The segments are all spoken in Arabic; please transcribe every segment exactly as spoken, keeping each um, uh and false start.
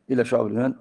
إلى شعب الإيمان.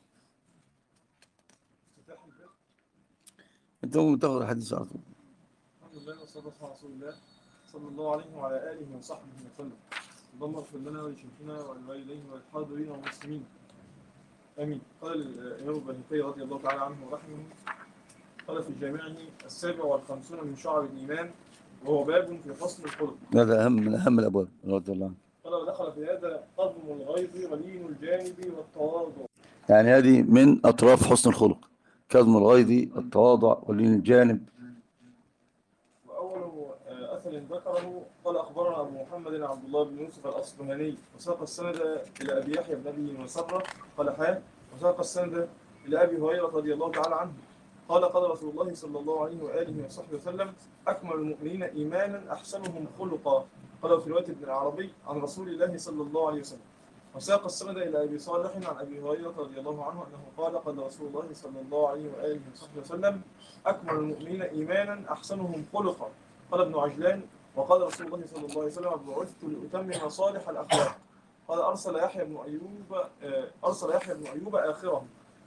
أنت ممكن تاخذ الحديث على طول. الحمد لله والصلاة والسلام على رسول الله صلى الله عليه وعلى آله وصحبه وسلم. اللهم اغفر لنا ولشيخنا ولوالديه وللحاضرين والمسلمين آمين. قال الإمام البيهقي رضي الله تعالى عنه ورحمه، قال في جامعه السابع والخمسون من شعب الإيمان، وهو باب في حسن الخلق. هذا أهم من أهم الأبواب رضي الله عنه. قال ودخل في هذا قضم الغيظ ولين الجانب والتواضع. يعني هذه من أطراف حسن الخلق، كظم الغيظ، التواضع، ولين الجانب. وأول أثر ذكره قال أخبرنا أبو محمد عبد الله بن يوسف الأصبهاني وساق السند إلى أبي يحيى بن أبي مسرة قال حال، وساق السند إلى أبي هريرة رضي الله تعالى عنه قال قال رسول الله صلى الله عليه وآله وصحبه وسلم: أكمل المؤمنين إيمانا أحسنهم خلقا. قال في رواية ابن العربي عن رسول الله صلى الله عليه وسلم. وساق السند إلى أبي صالح عن أبي هريرة رضي الله عنه أنه قال قال رسول الله صلى الله عليه وآله وصحبه وسلم: أكمل المؤمنين إيمانا أحسنهم خلقا. قال ابن عجلان: وقال رسول الله صلى الله عليه وسلم: بعثت لأتمم صالح الأخلاق. قال أرسل يحيى بن أيوب أرسل يحيى بن أيوب آخره.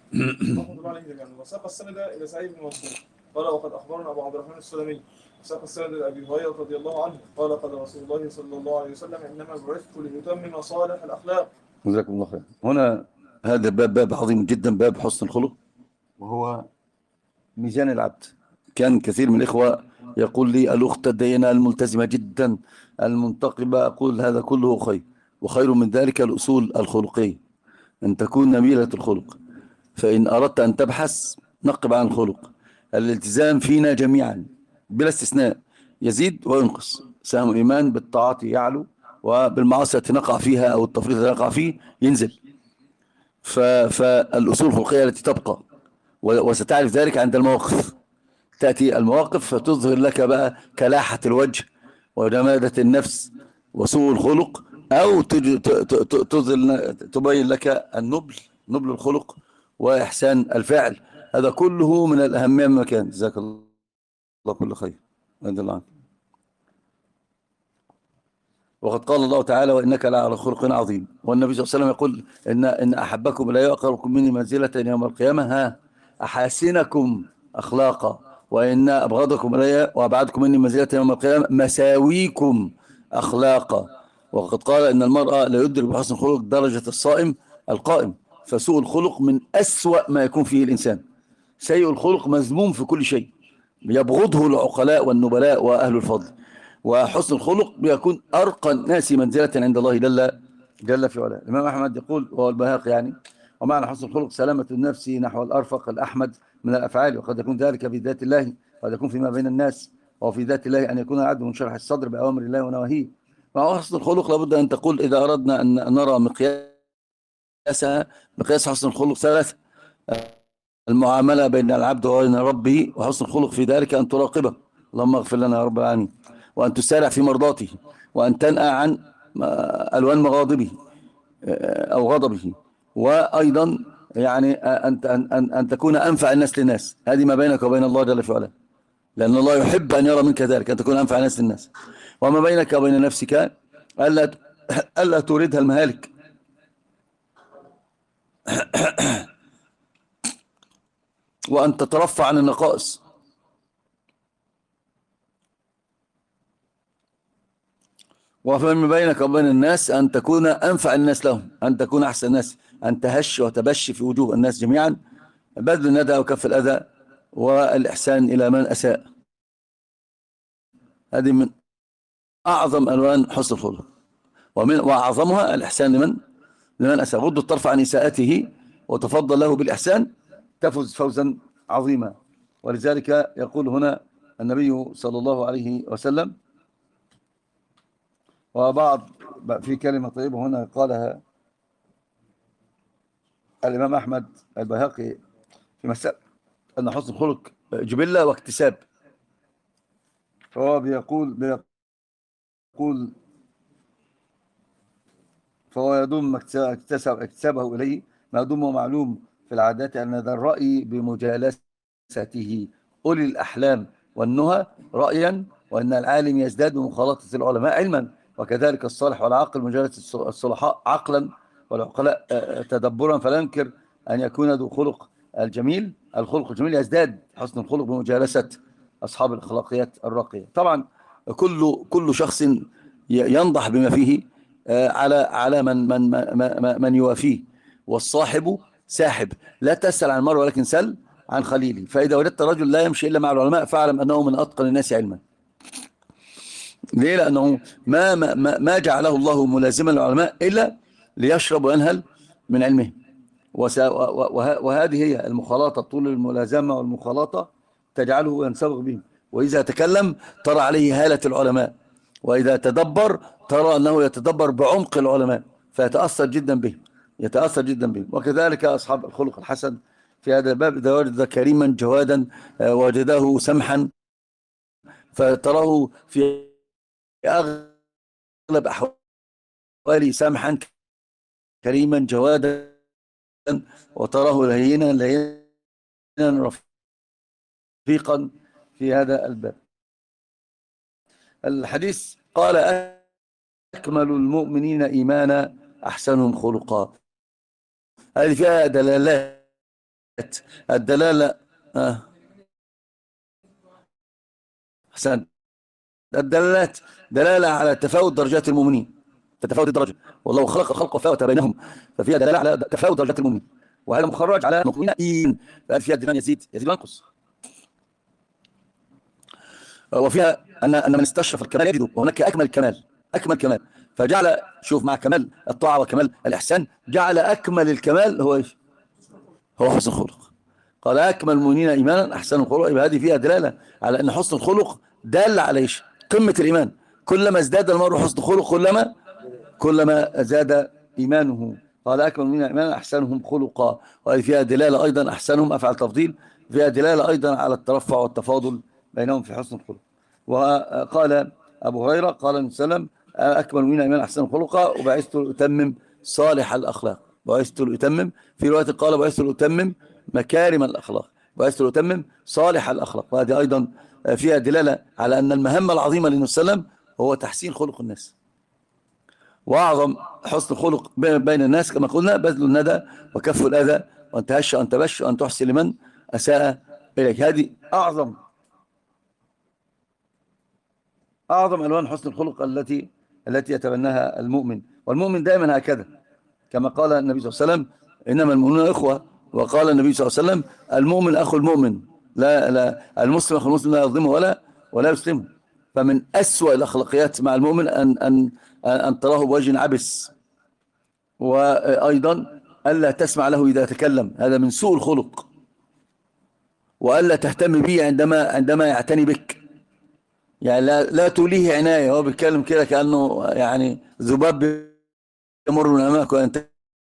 وساق السند إلى سعيد بن منصور قال وقد أخبرنا أبو عبد الرحمن السلمي. وساق السند إلى أبي هريرة رضي الله عنه قال قال رسول الله صلى الله عليه وسلم: إنما بعثت لأتمم صالح الأخلاق. جزاكم الله خير. هنا هذا باب باب عظيم جدا، باب حسن الخلق، وهو ميزان العبد. كان كثير من الإخوة يقول لي: الأخت الدينة الملتزمة جدا المنتقبة، أقول هذا كله خير، وخير من ذلك الأصول الخلقية، أن تكون نبيلة الخلق. فإن أردت أن تبحث نقب عن الخلق. الالتزام فينا جميعا بلا استثناء يزيد وينقص، سهم الإيمان بالطاعات يعلو، وبالمعاصي التي نقع فيها أو التفريط الذي نقع فيه ينزل. فالأصول الخلقية التي تبقى، وستعرف ذلك عند المواقف. تأتي المواقف فتظهر لك بقى كلاحة الوجه وجمادة النفس وسوء الخلق، أو تظهر تبين لك النبل نبل الخلق وإحسان الفعل. هذا كله من الأهمية من مكان. جزاك الله كل خير. رضي الله عنك. وقد قال الله تعالى: وإنك لعلى خلق عظيم. والنبي صلى الله عليه وسلم يقول: إن إن أحبكم لا يقربكم مني منزلة يوم القيامة ها أحاسنكم أخلاقا، وإن أبغضكم إلي وأبعدكم مني منزلة يوم القيامة مساويكم أخلاقا. وقد قال: إن المرأة لا يدرك بحسن الخلق درجة الصائم القائم. فسوء الخلق من أسوأ ما يكون فيه الإنسان. سيء الخلق مذموم في كل شيء، يبغضه العقلاء والنبلاء وأهل الفضل. وحسن الخلق بيكون أرقى الناس منزلة عند الله جل جل في علاه. الإمام أحمد يقول، وهو البيهقي يعني: ومعنى حسن الخلق سلامة النفس نحو الأرفق الأحمد من الأفعال، وقد يكون ذلك في ذات الله، وقد يكون فيما بين الناس، وفي ذات الله أن يكون العبد منشرح الصدر بأوامر الله ونواهيه. مع حسن الخلق لابد أن تقول: إذا أردنا أن نرى مقياسها مقياس حسن الخلق ثلاثة: المعاملة بين العبد وبين ربه، وحسن الخلق في ذلك أن تراقبه، اللهم اغفر لنا يا رب العالمين، وأن تسارع في مرضاته، وأن تنأى عن ألوان مغاضبه أو غضبه، وأيضا يعني أن, أن, أن تكون أنفع الناس للناس. هذه ما بينك وبين الله جل في علاه، لأن الله يحب أن يرى منك ذلك، أن تكون أنفع الناس للناس. وما بينك وبين نفسك ألا, ألا تريدها المهالك وأن تترفع عن النقائص. وفيما بينك وبين الناس أن تكون أنفع الناس لهم، أن تكون أحسن الناس، أن تهش وتبش في وجوه الناس جميعا، بذل الندى وكف الأذى والإحسان إلى من أساء. هذه من أعظم ألوان حسن الخلق، ومن وأعظمها الإحسان لمن لمن أساء. غض الطرف عن إساءته وتفضل له بالإحسان تفوز فوزا عظيما. ولذلك يقول هنا النبي صلى الله عليه وسلم، وبعض في كلمة طيبة هنا قالها الإمام أحمد البيهقي في مسألة أن حسن الخلق جبلة واكتساب. فهو بيقول بيقول فهو يضم اكتسب اكتسابه إليه ما يضمه معلوم في العادات أن ذا الرأي بمجالسته أولي الأحلام والنهى رأيا، وأن العالم يزداد بمخالطة العلماء علما، وكذلك الصالح والعاقل مجالسة الصلحاء عقلا والعقلاء تدبرا، فلا ينكر أن يكون ذو خلق الجميل. الخلق الجميل يزداد حسن الخلق بمجالسة أصحاب الأخلاقيات الراقية. طبعا كل كل شخص ينضح بما فيه على على من من من, من يوافيه، والصاحب ساحب. لا تسأل عن المرء ولكن سل عن خليله. فإذا وجدت رجل لا يمشي إلا مع العلماء فاعلم أنه من أتقن الناس علما. ليه؟ لأنه ما ما ما جعله الله ملازما للعلماء إلا ليشرب وينهل من علمه. وهذه هي المخالطة، طول الملازمة والمخالطة تجعله ينسبق بهم. وإذا تكلم ترى عليه هالة العلماء، وإذا تدبر ترى أنه يتدبر بعمق العلماء فيتأثر جدا بهم، يتأثر جدا بهم. وكذلك أصحاب الخلق الحسن في هذا الباب، إذا وجد كريما جوادا وجده سمحا فتراه في أغلب أحواله سمحا كريما جوادا، وتراه لينا لينا رفيقا في هذا الباب. الحديث قال أكمل المؤمنين إيمانا أحسنهم خلقا. هذه فيها دلالات. الدلالة آه. أحسن. الدلالات دلالة على تفاوت درجات المؤمنين، تتفاوت الدرجة، والله خلق الخلق وفاوت بينهم، ففيها دلالة على تفاوت درجات المؤمنين. وهذا مخرج على المؤمنين إيمان، فهذه فيها الدينان يزيد يزيد وينقص. وفيها أن أن من استشرف الكمال يجده، وهناك أكمل كمال، أكمل كمال. فجعل شوف مع كمال الطاعة وكمال الإحسان جعل أكمل الكمال هو إيش؟ هو حسن الخلق. قال أكمل المؤمنين إيمانا أحسن الخلق. يبقى هذه فيها دلالة على أن حسن الخلق دال على إيش؟ قمة الإيمان. كلما ازداد المرء حسن خلق كلما كلما زاد إيمانه. قال أكمل المؤمنين إيمانا أحسنهم خلقا. وهذه فيها دلالة أيضا، أحسنهم أفعل تفضيل، فيها دلالة أيضا على الترفع والتفاضل بينهم في حسن الخلق. وقال أبو هريرة قال النبي صلى الله عليه وسلم أكمل المؤمنين إيمانا أحسنهم خلقا وبعثت لأتمم صالح الأخلاق. بعثت لأتمم، في رواية قال بعثت لأتمم مكارم الأخلاق، بعثت لأتمم صالح الأخلاق. وهذه أيضا فيها دلالة على أن المهمة العظيمة للنبي صلى الله عليه وسلم هو تحسين خلق الناس. وأعظم حسن الخلق بين الناس كما قلنا بذل الندى وكف الأذى وأن تهش وأن تبش وأن تحسن لمن أساء إليك. هذه أعظم أعظم ألوان حسن الخلق التي التي يتبناها المؤمن. والمؤمن دائما هكذا كما قال النبي صلى الله عليه وسلم إنما المؤمنون إخوة. وقال النبي صلى الله عليه وسلم المؤمن أخو المؤمن، لا لا المسلم أخو المسلم لا يظلمه ولا ولا يسلمه. فمن أسوأ الأخلاقيات مع المؤمن أن أن أن تراه بوجه عبس، وأيضا ألا تسمع له إذا تكلم، هذا من سوء الخلق. وألا تهتم به عندما عندما يعتني بك، يعني لا لا توليه عناية، هو بيتكلم كده كأنه يعني ذباب يمر من أمامك وأنت.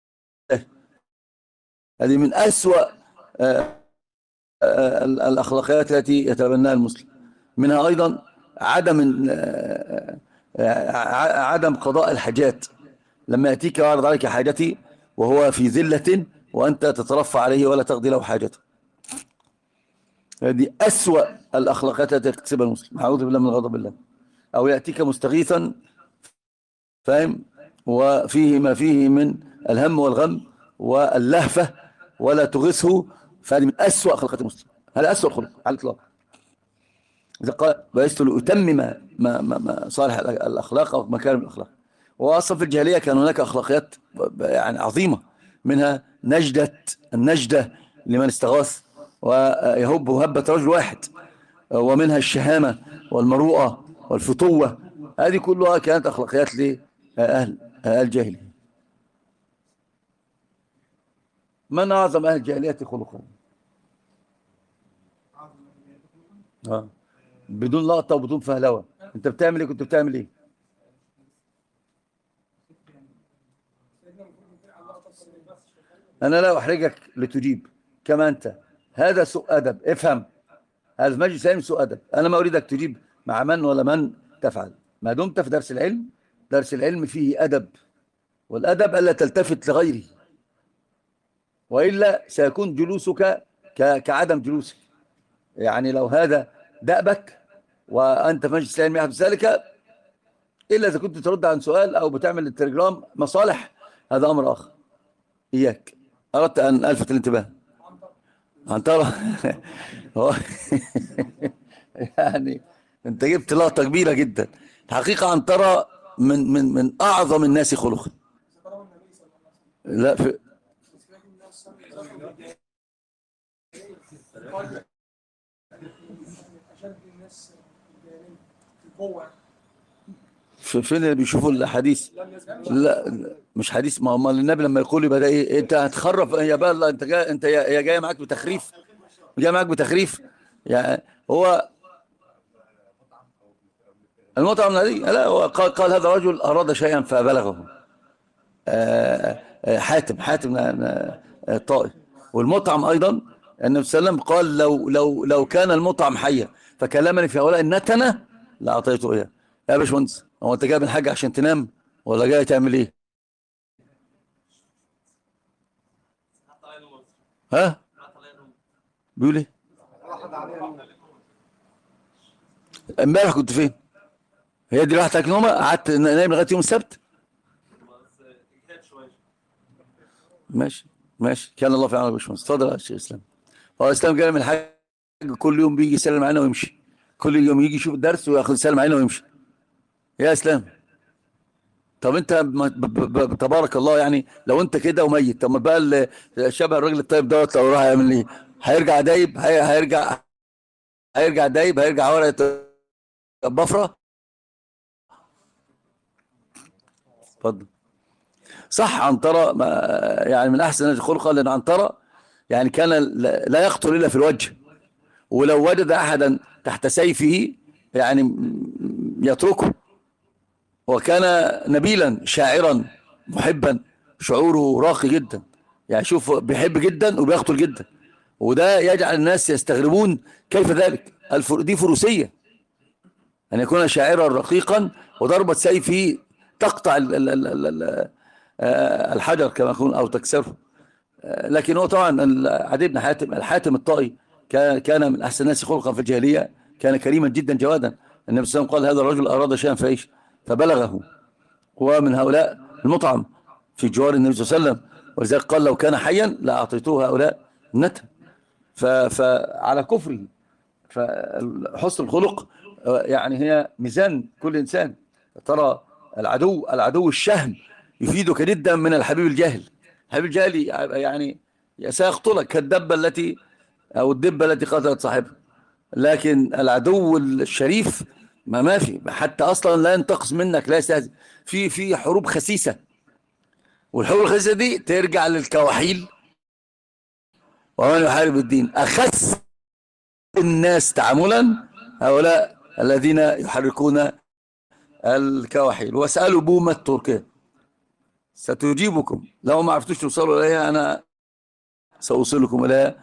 هذه من أسوأ الأخلاقيات التي يتبناها المسلم. منها أيضا عدم عدم قضاء الحاجات، لما يأتيك ويعرض عليك حاجتي وهو في ذلة وأنت تترفع عليه ولا تقضي له حاجته. هذه أسوأ الأخلاقيات التي تكتسبها المسلم، أعوذ بالله من غضب الله. أو يأتيك مستغيثا فاهم وفيه ما فيه من الهم والغم واللهفة ولا تغثه، فهذه من أسوأ أخلاقيات المسلم، هذا أسوأ الخلق على الإطلاق. إذا قال بعثت لأتمم ما ما ما صالح الأخلاق أو مكارم الأخلاق. وأصلا في الجاهلية كان هناك أخلاقيات يعني عظيمة، منها نجدة النجدة لمن استغاث ويهب هبة رجل واحد، ومنها الشهامة والمروءة والفتوة. هذه كلها كانت أخلاقيات لأهل الجاهلية. من أعظم أهل الجاهلية خلقا؟ آه. بدون لقطة وبدون فهلوة. أنت بتعمل إيه؟ كنت بتعمل إيه؟ أنا لا أحرجك لتجيب كما أنت، هذا سوء أدب. افهم، هذا مجلس علم سوء أدب. أنا ما أريدك تجيب مع من ولا من تفعل، ما دمت في درس العلم. درس العلم فيه أدب، والأدب ألا تلتفت لغيره، وإلا سيكون جلوسك كعدم جلوسك. يعني لو هذا دأبك وأنت في مجلس العلم يحدث ذلك، إلا إذا كنت ترد عن سؤال أو بتعمل التليجرام مصالح هذا أمر آخر. إياك، أردت أن ألفت الانتباه. عنترة هو يعني أنت جبت لقطة كبيرة جدا. الحقيقة عنترة من من من أعظم الناس خلقا. لا في في- فين اللي بيشوفوا الحديث؟ لا مش حديث. ما هم النبي لما يقول يبقى ده ايه؟ انت هتخرف يا بقى، انت جاي، انت يا جاي معاك بتخريف، جاي معاك بتخريف. يعني هو المطعم الذي لا هو قال, قال هذا رجل أراد شيئا فبلغه. آه، آه، حاتم حاتم آه، الطائي. والمطعم أيضا النبي صلى الله عليه وسلم قال لو لو لو كان المطعم حيا فكلمني في هؤلاء النتنة لأعطيته إياه. يا باشمهندس، هو أنت جاي من حاجة عشان تنام ولا جاي تعمل إيه؟ ها؟ بيقول إيه؟ امبارح كنت فين؟ هي دي راحتك نومة؟ قعدت نايم لغاية يوم السبت؟ ماشي ماشي، كان الله في عونك يا باشمهندس. اتفضل يا شيخ اسلام. هو اسلام جاي من الحاج، كل يوم بيجي يسلم علينا ويمشي، كل يوم يجي يشوف الدرس وياخد يسلم علينا ويمشي. يا اسلام، طب انت ب- ب- ب- تبارك الله، يعني لو انت كده وميت، طب ما بقى ال- شبه الراجل الطيب دوت لو راح يعمل ايه؟ هيرجع دايب، هي- هيرجع هيرجع دايب، هيرجع ورقه بفره. اتفضل. صح، عنترة ما- يعني من احسن الناس خلقا، لان عنترة يعني كان لا لا يقتل الا في الوجه، ولو وجد احدا تحت سيفه يعني م- يتركه. وكان نبيلا شاعرا محبا، شعوره راقي جدا. يعني شوف، بيحب جدا وبيقتل جدا، وده يجعل الناس يستغربون كيف ذلك. الف... دي فروسية، أن يكون شاعرا رقيقا وضربة سيفه تقطع ال... ال... ال... ال... ال- آه، الحجر كما يقول أو تكسره. آه، لكن هو طبعا ال- عدي بن حاتم الحاتم الطائي كان كان من أحسن الناس خلقا في الجاهلية، كان كريما جدا جوادا. النبي صلى الله عليه وسلم قال هذا الرجل أراد شيئا فايش فبلغه. هو من هؤلاء المطعم في جوار النبي صلى الله عليه وسلم، ولذلك قال لو كان حيا لأعطيته هؤلاء النتن. ف- فعلى كفره. فحسن الخلق آه، يعني هي ميزان كل إنسان. ترى العدو العدو الشهم يفيدك جدا من الحبيب الجاهل. الحبيب الجاهل يعني سيقتلك كالدبة التي أو الدبة التي قتلت صاحبها. لكن العدو الشريف ما ما في حتى أصلا لا ينتقص منك، لا يستهزئ. في في حروب خسيسة، والحروب الخسيسة دي ترجع للكواحيل ومن يحارب الدين. أخس الناس تعاملا هؤلاء الذين يحركون الكواحيل. واسألوا بومة تركيا ستجيبكم، لو ما عرفتوش توصلوا إليها أنا سأوصلكم إليها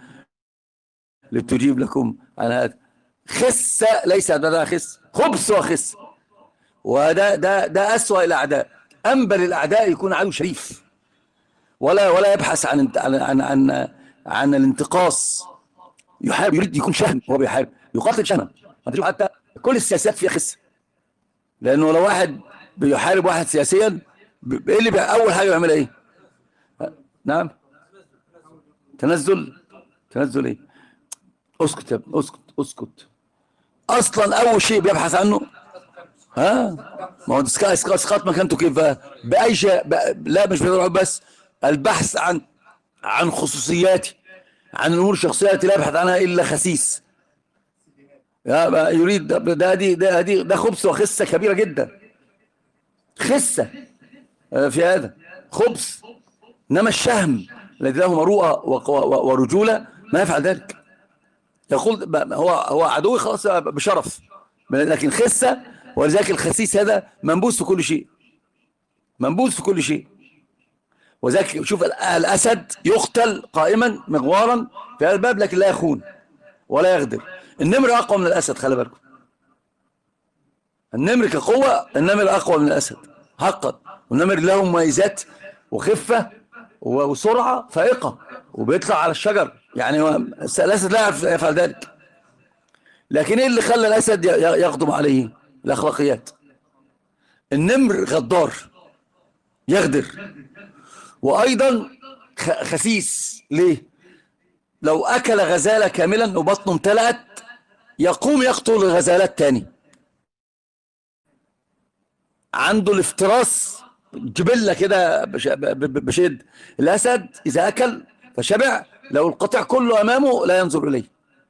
لتجيب لكم عن هذا. خس ليس هذا خس، خبث وخس. وده ده ده أسوأ الأعداء. أنبل الأعداء يكون عدو شريف، ولا ولا يبحث عن عن عن عن, عن الانتقاص. يحارب، يريد يكون شهم وهو بيحارب، يقاتل شهما. انت شوف حتى كل السياسات فيها خس، لانه لو واحد بيحارب واحد سياسيا ب- ايه اللي بي... اول حاجه بيعملها ايه؟ نعم، تنزل. تنزل ايه؟ اسكت يا ابني، اسكت اسكت. اصلا اول شيء بيبحث عنه ها، ما هو اسقاط اسقاط مكانته كيف بقى؟ باي شيء بقى. لا مش بيروح بس البحث عن عن خصوصياتي، عن الامور الشخصيه التي لا يبحث عنها الا خسيس. يا بقى يريد ده ده دي ده دي ده خبث وخسه كبيره جدا. خسه آه، في هذا خبث. انما الشهم الذي له مروءه وق- و- ورجوله ما يفعل ذلك. يقول ب- هو هو عدوي خلاص بشرف، لكن خسه. ولذلك الخسيس هذا منبوذ في كل شيء، منبوذ في كل شيء. وذلك شوف ال- الاسد يقتل قائما مغوارا في هذا الباب، لكن لا يخون ولا يغدر. النمر اقوى من الاسد، خلي بالكم. النمر كقوة، النمر أقوى من الأسد حقا. والنمر له مميزات وخفة وسرعة فائقة، وبيطلع على الشجر. يعني هو الأسد لا يعرف يفعل ذلك. لكن إيه اللي خلى الأسد ي- يقدم عليه؟ الأخلاقيات. النمر غدار، يغدر، وأيضا خسيس. ليه؟ لو أكل غزالة كاملا وبطنه امتلأت يقوم يقتل غزالات تاني. عنده الافتراس جبلة كده بشد. الأسد إذا أكل فشبع، لو القطيع كله أمامه لا ينظر إليه.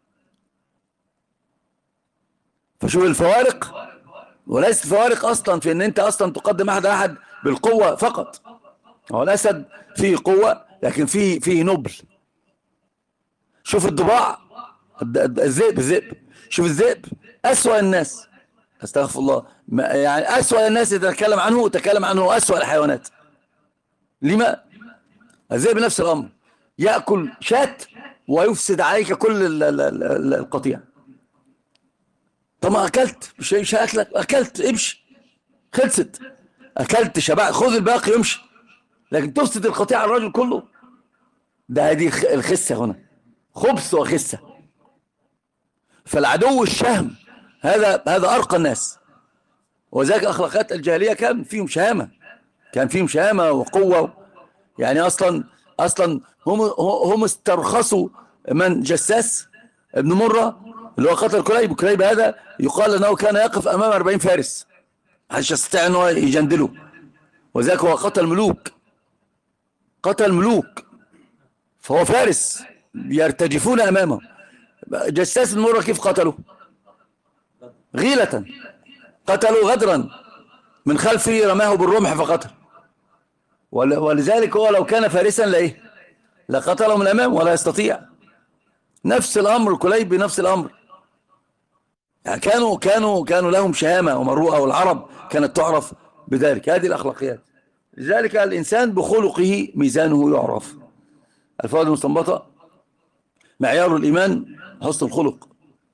فشوف الفوارق، وليست الفوارق أصلا في أن أنت أصلا تقدم أحد أحد بالقوة فقط. هو الأسد فيه قوة لكن فيه فيه نبل. شوف الضباع، الذئب الذئب شوف الذئب أسوأ الناس، استغفر الله، يعني أسوأ الناس إذا تكلم عنه تكلم عنه أسوأ الحيوانات. لما؟ الذئب نفس الأمر، يأكل شاة ويفسد عليك كل القطيع. طب ما أكلت مش مش أكلك، أكلت امشي خلصت، أكلت شبع خذ الباقي يمشي، لكن تفسد القطيع على الرجل كله. ده هذه الخسة هنا، خبث وخسة. فالعدو الشهم هذا هذا أرقى الناس، وذلك أخلاقات الجاهلية كان فيهم شهامة، كان فيهم شهامة وقوة. يعني أصلا أصلا هم هم استرخصوا من جساس ابن مرة اللي هو قتل كليب. كليب هذا يقال أنه كان يقف أمام أربعين فارس محدش يستطيع أنه يجندله، وذلك هو قتل ملوك، قتل ملوك، فهو فارس يرتجفون أمامه. جساس بن مرة كيف قتلوا؟ غيلة، قتلوا غدرا، من خلفه رماه بالرمح فقتل. ولذلك هو لو كان فارسا لإيه لقتله من أمامه ولا يستطيع. نفس الأمر كليب بنفس الأمر. يعني كانوا كانوا كانوا لهم شهامة ومروءة، والعرب كانت تعرف بذلك. هذه الأخلاقيات. لذلك الإنسان بخلقه ميزانه يعرف. الفوائد المستنبطة: معيار الإيمان حسن الخلق.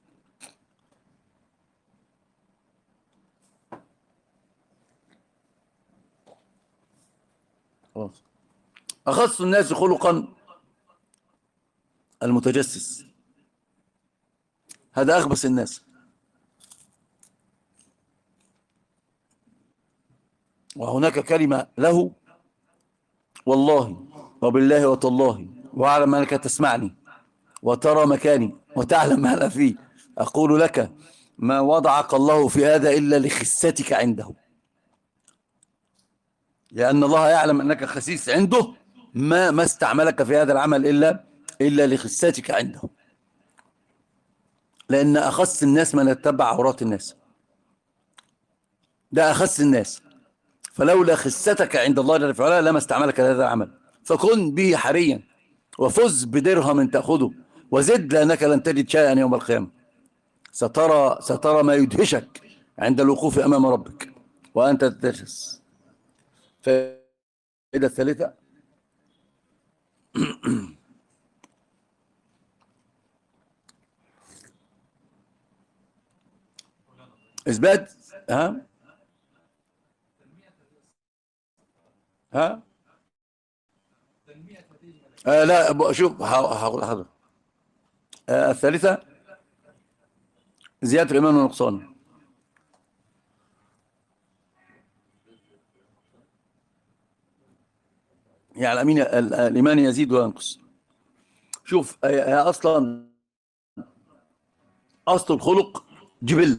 أخص الناس خلقا المتجسس، هذا أخبث الناس. وهناك كلمة له: والله وبالله وتالله وأعلم أنك تسمعني وترى مكاني وتعلم ما أنا فيه، أقول لك ما وضعك الله في هذا إلا لخستك عنده، لأن الله يعلم أنك خسيس عنده، ما ما استعملك في هذا العمل إلا إلا لخستك عنده. لأن أخص الناس من يتبع عورات الناس، ده أخص الناس. فلولا خستك عند الله جل وعلا لما استعملك هذا العمل، فكن به حريا وفز بدرهم تأخذه وزد، لأنك لن تجد شيئا يوم القيامة. سترى سترى ما يدهشك عند الوقوف أمام ربك وأنت تتجسس. فإذا الثالثة: إثبات ها ها آه لا شوف هقول لحضرتك. آه الثالثة: زيادة الإيمان ونقصانه. يعني الأمين الإيمان يزيد وينقص. شوف هي أصلا أصل الخلق جبل.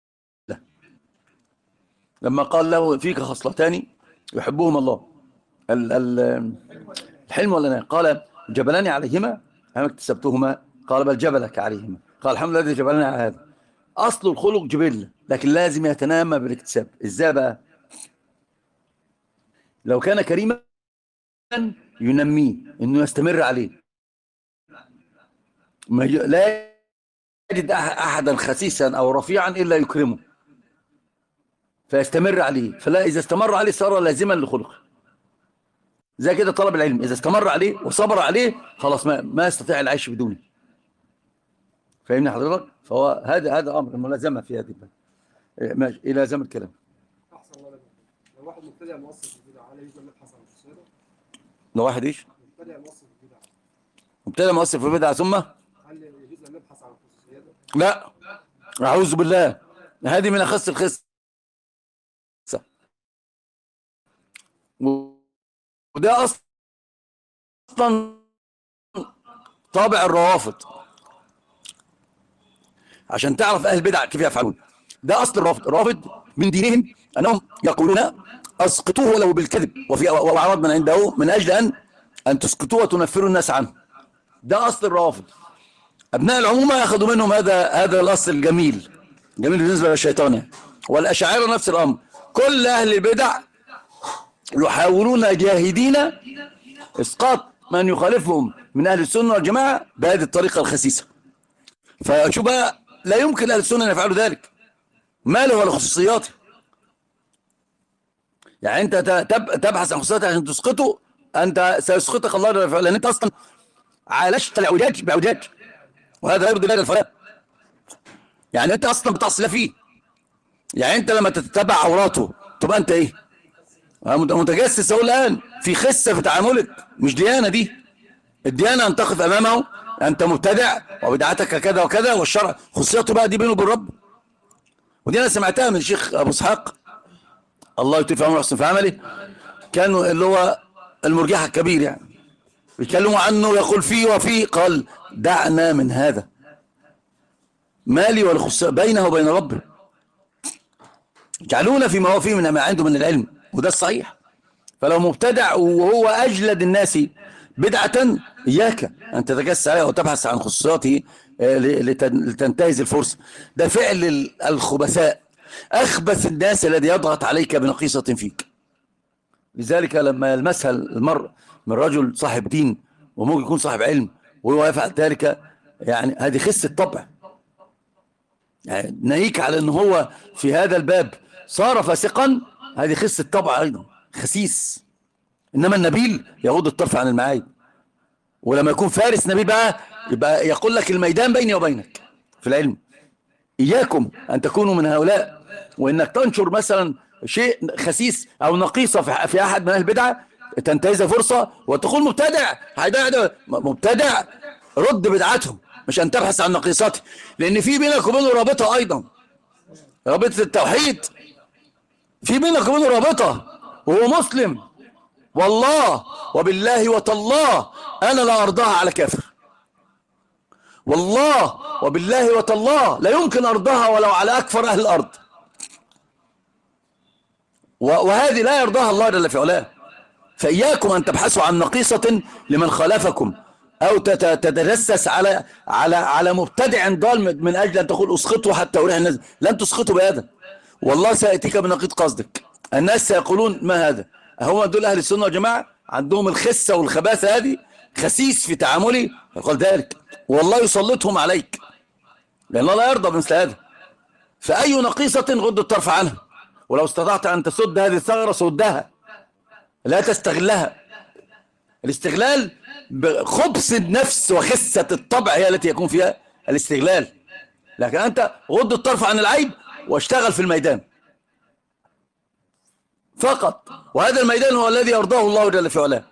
لما قال له: فيك خصلتان يحبهما الله، الحلم ولا لا؟ قال: جبلان عليهما أم اكتسبتهما؟ قال: بل جبلك عليهما. قال: الحمد لله الذي جبلنا على هذا. أصل الخلق جبل، لكن لازم يتنامى بالاكتساب. إزاي بقى؟ لو كان كريما ينميه إنه يستمر عليه. لا يجد أحدا خسيسا أو رفيعا إلا يكرمه فيستمر عليه، فلا إذا استمر عليه صار لازما لخلقه. زي كده طلب العلم، إذا استمر عليه وصبر عليه خلاص ما, ما يستطيع العيش بدونه. فاهمني حضرتك؟ فهو هذا هذا أمر الملازمة في هذه ماشي إلى زمن الكلام. أحسن الله لك. لو واحد مبتدئ مؤثر في البدع عليه يجوز نبحث عن الخصوصية؟ لو واحد إيش؟ مبتدئ مؤثر في البدع. مبتدئ مؤثر في البدع ثم؟ هل يجوز نبحث عن الخصوصية؟ لا، أعوذ بالله، هذه من أخص الخص. وده أصل اصلا طابع الروافض، عشان تعرف اهل البدع كيف يفعلون. ده اصل الرافض. الرافض من دينهم انهم يقولون اسقطوه ولو بالكذب وفي واعراض من عنده من اجل ان ان تسقطوه وتنفروا الناس عنه. ده اصل الروافض. ابناء العمومه ياخذوا منهم هذا هذا الاصل الجميل، جميل بالنسبه للشيطان. والاشاعره نفس الامر. كل اهل البدع يحاولون جاهدين اسقاط من يخالفهم من اهل السنه والجماعه بهذه الطريقه الخسيسه. فشوف بقى، لا يمكن اهل السنه ان يفعلوا ذلك، ما له ولا خصوصياته. يعني انت تبحث عن خصوصياته عشان تسقطه، انت سيسقطك الله، لان انت اصلا عالجت الاعوجاج باعوجاج، وهذا لا يرضي الله الفلاح. يعني انت اصلا بتعصي فيه. يعني انت لما تتبع عوراته تبقى انت ايه؟ متجسس اهو الان في خسه في تعاملك، مش ديانه دي. الديانه ان تقف امامه انت مبتدع وبدعتك كذا وكذا، والشرع خصوصياته بقى دي بينه وبين الرب. ودي انا سمعتها من الشيخ ابو اسحاق الله يطيل في عمره ويحسن في عمله، كانوا اللي هو المرجحه الكبير يعني بيتكلموا عنه، يقول فيه وفيه، قال دعنا من هذا، مالي والخصوصيه بينه وبين ربه، جعلونا فيما هو فيه من ما عنده من العلم، وده الصحيح. فلو مبتدع وهو اجلد الناس بدعه، اياك ان تتجسس عليه وتبحث عن خصوصياته لتنتهز الفرصه. ده فعل الخبثاء، اخبث الناس الذي يضغط عليك بنقيصه فيك. لذلك لما يلمسها المرء من رجل صاحب دين وممكن يكون صاحب علم وهو يفعل ذلك، يعني هذه خسة طبع، يعني ناهيك على ان هو في هذا الباب صار فاسقا، هذه خسة طبع ايضا، خسيس. انما النبيل يغض الطرف عن المعايب، ولما يكون فارس نبيل بقى يبقى يقول لك الميدان بيني وبينك في العلم. اياكم ان تكونوا من هؤلاء، وانك تنشر مثلا شيء خسيس او نقيصه في احد من اهل البدعه تنتهز فرصه وتقول مبتدع، مبتدع رد بدعته، مش ان تبحث عن نقيصته، لان في بينك وبينه رابطه ايضا، رابطه التوحيد، في بينك وبينه رابطه، وهو مسلم. والله وبالله وتالله انا لا ارضاها على كافر، والله وبالله وتالله لا يمكن ارضاها ولو على اكفر اهل الارض، وهذه لا يرضاها الله جل في علاه. فإياكم أن تبحثوا عن نقيصة لمن خالفكم، أو تتجسس على على على مبتدع ضال من أجل أن تقول أسقطوا حتى أريح الناس. لن تسقطوا بهذا، والله سيأتيك بنقيض قصدك. الناس سيقولون ما هذا؟ هم دول أهل السنة والجماعة عندهم الخسة والخباثة هذه، خسيس في تعامله، يقول ذلك والله يسلطهم عليك، لأن الله لا يرضى بمثل هذا. فأي نقيصة غض الطرف عنها، ولو استطعت أن تسد هذه الثغرة سدها، لا تستغلها. الاستغلال بخبث النفس وخسة الطبع هي التي يكون فيها الاستغلال، لكن أنت غض الطرف عن العيب واشتغل في الميدان فقط، وهذا الميدان هو الذي يرضاه الله جل في علاه.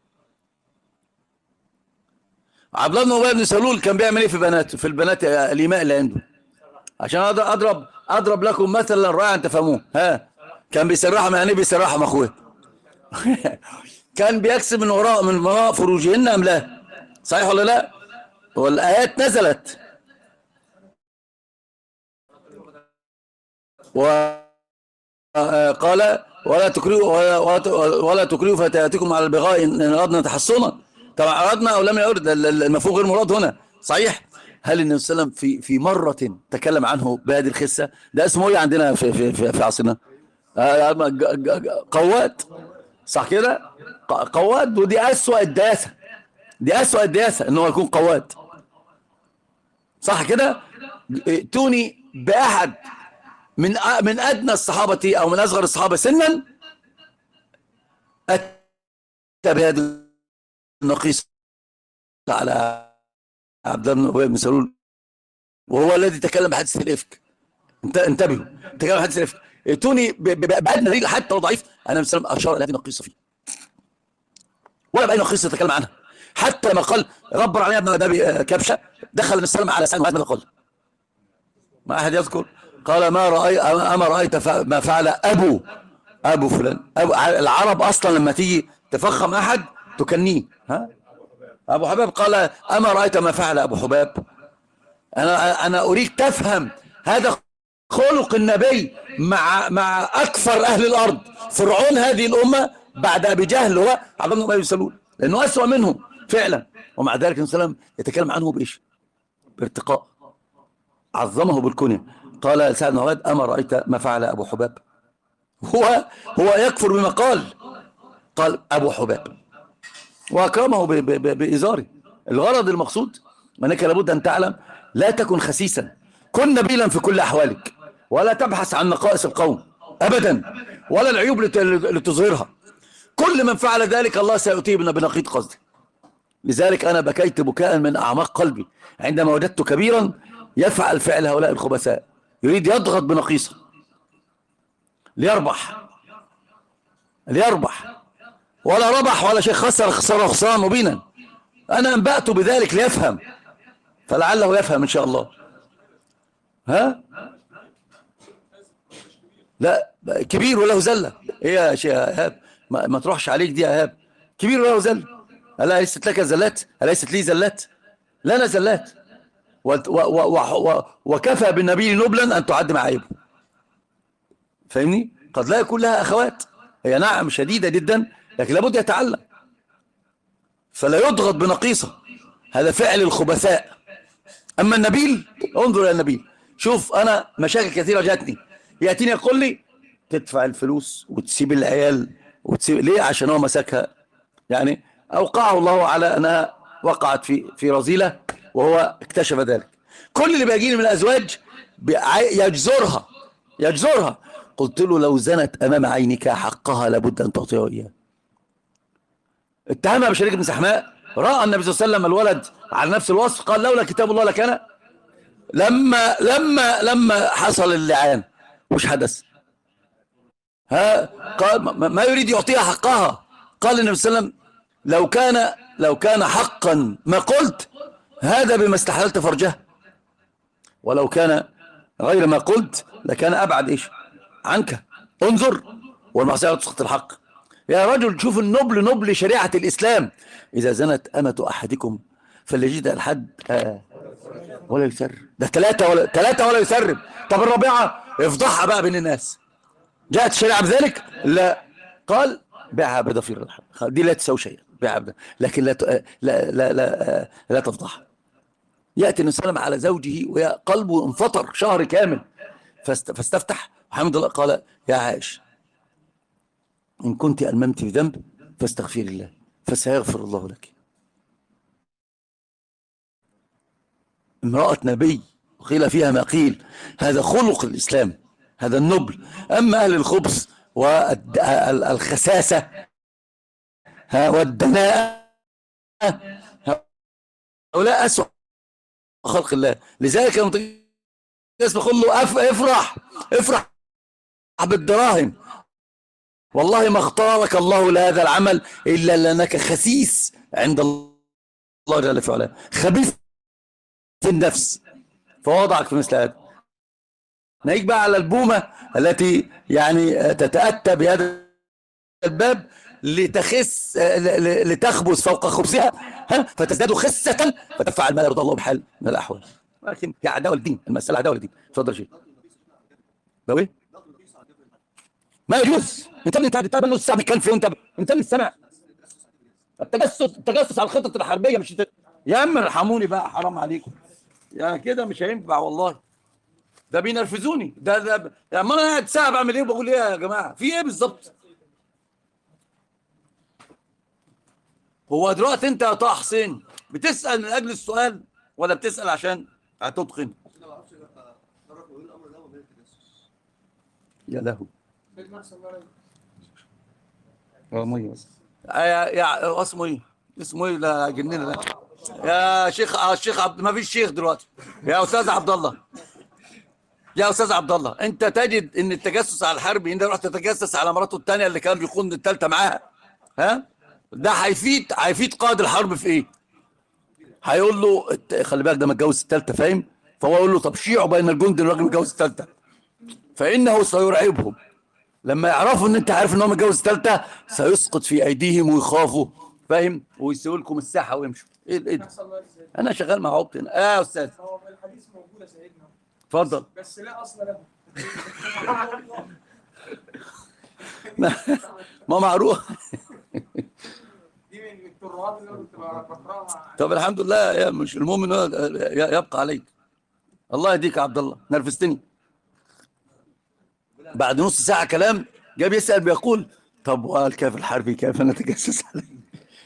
عبد الله بن أبي بن سلول كان بيعمل ايه في بناته، في البنات الإيماء اللي عنده، عشان أضرب أضرب لكم مثلا رائعا تفهموه. ها، كان بيسرحهم، يعني بيسرحهم أخوه كان بيكسب من وراء من وراء فروجهن أم لا؟ صحيح ولا لا؟ والآيات نزلت وقال ولا تكرهوا ولا تكرهوا فتياتكم على البغاء إن أردنا تحصنا. طبعا أردنا أو لم يرد، المفهوم غير مراد هنا. صحيح. هل النبي صلى الله عليه وسلم في في مرة تكلم عنه بهذه الخسة؟ ده اسمه ايه عندنا في في في, في عصرنا؟ قواد، صح كده؟ قواد. ودي أسوأ الدياسة، دي أسوأ الدياسة إنه يكون قواد، صح كده؟ ائتوني بأحد من من أدنى الصحابة أو من أصغر الصحابة سنا أتى بهذه النقيصة على عبد الله بن أبي بن سلول، وهو الذي تكلم بحديث الإفك. انتبهوا، تكلم بحديث الإفك. ائتوني بأدنى دليل حتى لو ضعيف. أنا مثلا أشار إلى هذه النقيصة فيه، ولا بأي نقيصة يتكلم عنها، حتى لما قال ربنا علينا ابن أبي كبشة، دخل النبي صلى الله عليه وسلم على سعد، ماذا قال؟ ما أحد يذكر. قال ما رأي أما رأيت ما فعل أبو أبو فلان. أبو العرب أصلا لما تيجي تفخم أحد تكنيه، ها أبو حباب قال أما رأيت ما فعل أبو حباب؟ أنا أنا أريد تفهم هذا خلق النبي مع مع أكثر أهل الأرض. فرعون هذه الأمة بعد أبي جهل هو عبد الله بن سلول، لأنه أسوأ منهم فعلا، ومع ذلك النبي صلى الله عليه وسلم يتكلم عنه بإيش؟ بارتقاء، عظمه بالكنية. قال سعد بن عباد أما رأيت ما فعل أبو حباب؟ هو هو يكفر بما قال، قال أبو حباب وأكرمه بإزاره. الغرض المقصود أنك لابد أن تعلم لا تكن خسيسا، كن نبيلا في كل أحوالك، ولا تبحث عن نقائص القوم أبدا ولا العيوب لتظهرها. كل من فعل ذلك الله سيؤتيه بنقيض قصده. لذلك أنا بكيت بكاء من أعماق قلبي عندما وجدت كبيرا يفعل فعل هؤلاء الخبثاء، يريد يضغط بنقيصه ليربح ليربح ولا ربح ولا شيء، خسر خسارة خسارة مبينا. أنا أنبأت بذلك ليفهم، فلعله يفهم إن شاء الله. ها؟ لا كبير وله زلة. إيه يا شيخ إيهاب؟ ما, ما تروحش عليك دي يا إيهاب. كبير وله زلة. ألا ليست لك زلات؟ أليست لي زلات؟ لنا زلات. و و و و وكفى بالنبي نبلا أن تعد معايبه. فاهمني؟ قد لا يكون لها أخوات، هي نعم شديدة جدا لكن لابد يتعلم، فلا يضغط بنقيصة، هذا فعل الخبثاء. أما النبيل، انظر إلى النبيل. شوف أنا مشاكل كثيرة جاتني، يأتيني يقول لي تدفع الفلوس وتسيب العيال وتسيب ليه؟ عشان هو مسكها، يعني أوقعه الله على أنها وقعت في في رذيلة وهو اكتشف ذلك. كل اللي بيجيني من الأزواج يجزرها يجزرها قلت له لو زنت أمام عينك حقها لابد أن تعطيها إياه. اتهمها بشريك بن سحماء، رأى النبي صلى الله عليه وسلم الولد على نفس الوصف، قال لولا كتاب الله لكان. لما لما لما حصل اللعان وش حدث؟ ها قال ما يريد يعطيها حقها. قال النبي صلى الله عليه وسلم لو كان لو كان حقا ما قلت هذا بما استحللت فرجها، ولو كان غير ما قلت لكان أبعد إيش عنك. انظر، والمعصية تسقط الحق. يا رجل شوف النبل، نبل شريعة الإسلام. إذا زنت أمة أحدكم فليجد الحد آه ولا يسرب. ده ثلاثة ولا ثلاثة ولا يسرب. طب الرابعة افضحها بقى بين الناس. جاءت الشريعة بذلك؟ لا، قال بيعها بضفير الحب، دي لا تساوي شيئا، بيعها بضفير، لكن لا لا لا لا, لا تفضحها. يأتي النبي صلى الله عليه وسلم على زوجه وقلبه انفطر شهر كامل، فاستفتح وحمد الله قال يا عائشة إن كنت ألممت بذنب فاستغفري الله فسيغفر الله لك. امرأة نبي وقيل فيها ما قيل، هذا خلق الإسلام، هذا النبل. أما أهل الخبث والخساسة والدناءة هؤلاء أسوأ خلق الله. لذلك يقول له افرح افرح بالدراهم، والله ما اختارك الله لهذا العمل إلا لأنك خسيس عند الله جل في علاه، خبيث في النفس، فوضعك في مثل هذا. نيجي بقى على البومة التي يعني تتأتى بهذا الباب لتخس لتخبث فوق خبثها فتزداد خسة فتفعل ما لا يرضى الله بحال من الأحوال. لكن هي عداوة للدين، المسألة عداوة للدين. اتفضل شيء لو ايه ما يجوز. انت انت بتتابع نص ساعه بتتكلم فيه وانت انت اللي سامع. التجسس التجسس على الخطط الحربيه مش انت... يا عم ارحموني بقى حرام عليكم، يعني كده مش هينفع والله. ده بينرفزوني ده ده لما انا قاعد ساعه بعمل ايه وبقول ايه يا جماعه في ايه بالظبط؟ هو دلوقتي انت يا طه حسين بتسال من اجل السؤال ولا بتسال عشان هتتقن؟ يا لهو اه ميه بس يا يا اسمه ايه اسمه ايه لا جننا لا يا شيخ الشيخ عبد ما فيش شيخ دلوقتي. يا استاذ عبد الله يا استاذ عبد الله انت تجد ان التجسس على الحرب انت رحت تتجسس على مراته الثانيه اللي كان بيخون الثالثه معاها، ها ده هيفيد هيفيد قائد الحرب في ايه؟ هيقول له خلي بالك ده متجوز الثالثه، فاهم؟ فهو يقول له طب شيعوا بين الجند الراجل متجوز الثالثه، فانه سيرعبهم لما يعرفوا ان انت عارف ان هو متجوز الثالثه، سيسقط في ايديهم ويخافوا، فاهم؟ ويسيبوا لكم الساحه ويمشوا. ايه ايه ده؟ يحصل الله ازاي؟ انا شغال مع عبد هنا. اه يا استاذ هو في الحديث موجود يا سيدنا، اتفضل. بس لا اصل له. ما معروف. دي من الترهات اللي انا كنت بقراها. طب الحمد لله، يا مش المهم ان هو يبقى عليك. الله يهديك يا عبد الله، نرفزتني. بعد نص ساعة كلام جاي بيسأل بيقول طب والكيف الحربي كيف نتجسس عليه؟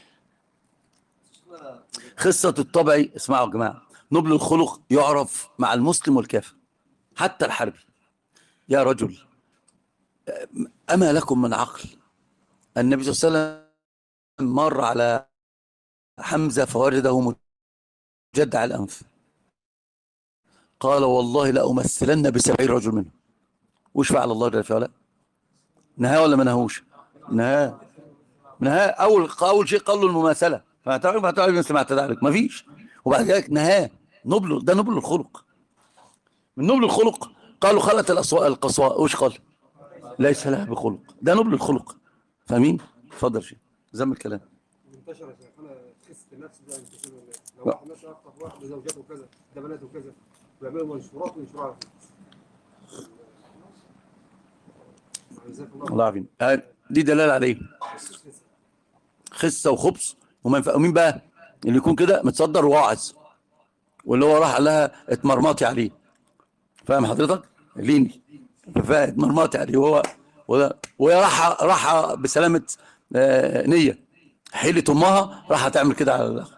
خصة الطبع. اسمعوا يا جماعة، نبل الخلق يعرف مع المسلم والكافر حتى الحربي. يا رجل، أما لكم من عقل؟ النبي صلى الله عليه وسلم مر على حمزة فوجده مجدع الأنف، قال والله لأمثلن بسبعين رجل منهم. وش فعل الله جل وعلا؟ نهاه ولا ما نهوش؟ نهاه. نهاه. أول أول شيء قال له المماثلة، فهتعرف هتعرف مثل ما اعتدى ما فيش. وبعد ذلك نهاه. نبل، ده نبل الخلق. من نبل الخلق قالوا خلت الأصواء القصواء. وش قال؟ ليس لها بخلق. ده نبل الخلق. فاهمين؟ اتفضل شيء زم الكلام. منتشر يا شيخ، انا خس النفس ده ينتشر ولا إيه؟ لو واحد مثلا اخطف واحد زوجته كذا، ده بناته كذا، ويعملوا منشورات وينشروها. جزاك الله. الله يعافينا. آه، دي دلالة عليه خسة وخبث. وما ينفع. ومين بقى اللي يكون كده متصدر واعظ، واللي هو راح قال لها اتمرمطي عليه؟ فاهم حضرتك؟ ليني فاتمرمطي عليه، وهو وهي راح راح بسلامة آه، نية، حيلة امها راح تعمل كده على الاخ.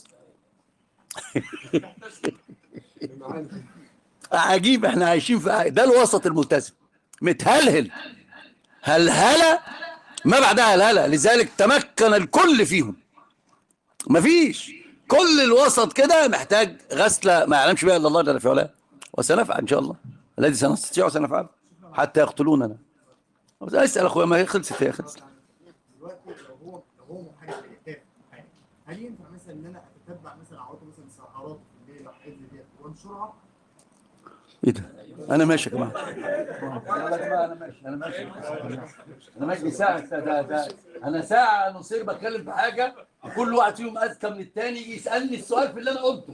عجيب، احنا عايشين في ده الوسط الملتزم متهلهل هلهله ما بعدها هلهله. لذلك تمكن الكل فيهم، مفيش. كل الوسط كده محتاج غسله ما يعلمش بها الا الله جل في علاه، وسنفعل ان شاء الله الذي سنستطيع سنفعل حتى يقتلوننا. اسال اخويا، ما هي خلصت، هي خلصت. دلوقتي لو هو لو هو محارب كافر، هل ينفع مثلا ان انا اتتبع مثلا عورته مثلا سهرات اللي هي الحاجات دي وانشرها؟ ايه ده؟ انا ماشي يا جماعه. انا ماشي انا ماشي انا ماشي ساعه. ده ده انا ساعه نصير بتكلم في حاجه، كل واحد فيهم اذكى من الثاني يجي يسالني السؤال في اللي انا قلته.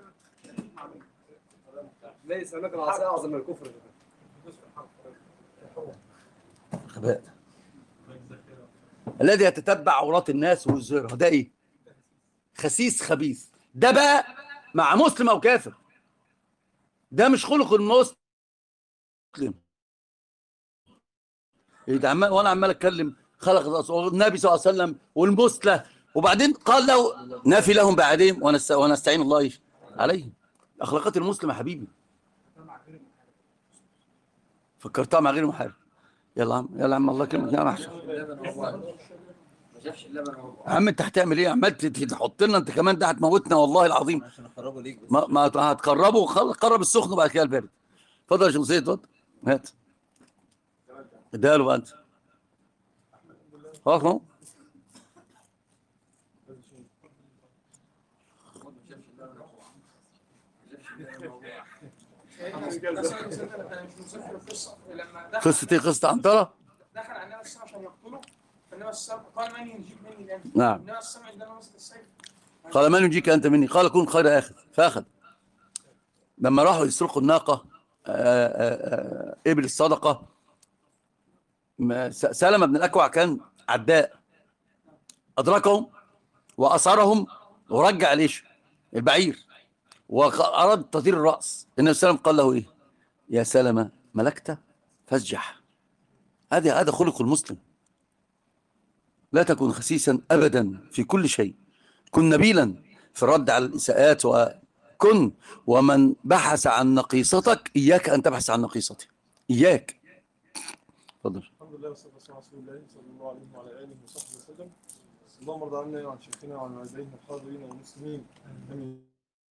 ليس هناك العصا اعظم من الكفر. غباء. الذي يتتبع عورات الناس ويظهرها ده ايه؟ خسيس خبيث. ده بقى مع مسلم او كافر، ده مش خلق المسلم. ايه ده؟ عمال وانا عمال اتكلم خلق النبي صلى الله عليه وسلم والمثلى، وبعدين قال له نافي لهم بعدين ونستعين الله عليهم. اخلاقات المسلم يا حبيبي. فكرتها مع غير محارب. يلا عم يلا عم الله يكرمك يا محشر. يا عم انت هتعمل ايه؟ عمال تحط لنا انت كمان، ده هتموتنا والله العظيم. عشان اقربه ليك بس. ما, ما هتقربه، قرب السخن وبعد كده البارد. اتفضل يا شمسيه، اتفضل هات. اديها له بقى انت. خلاص اهو. قصة ايه؟ قصة عنترة؟ دخل على النبي السلام عشان يقتله، فالنبي السلام قال من ينجيك مني الان؟ نعم. النبي السلام عندما مسك السيف قال من ينجيك انت مني؟ قال كن خير اخذ، فاخذ. لما راحوا يسرقوا الناقة ابل الصدقة، سلمة بن الاكوع كان عداء، ادركهم واثرهم ورجع ليش البعير واراد تطير الراس. النبي صلى الله عليه وسلم قال له ايه؟ يا سلمة ملكت فاسجح. هذا هذا خلق المسلم. لا تكن خسيسا ابدا في كل شيء، كن نبيلا في الرد على الاساءات، وكن ومن بحث عن نقيصتك اياك ان تبحث عن نقيصته، اياك. اتفضل. الحمد لله والصلاه والسلام على رسول الله صلى الله عليه وعلى اله وصحبه وسلم. اللهم ارض عنا وعن شيخنا وعن والدينا الحاضرين والمسلمين امين.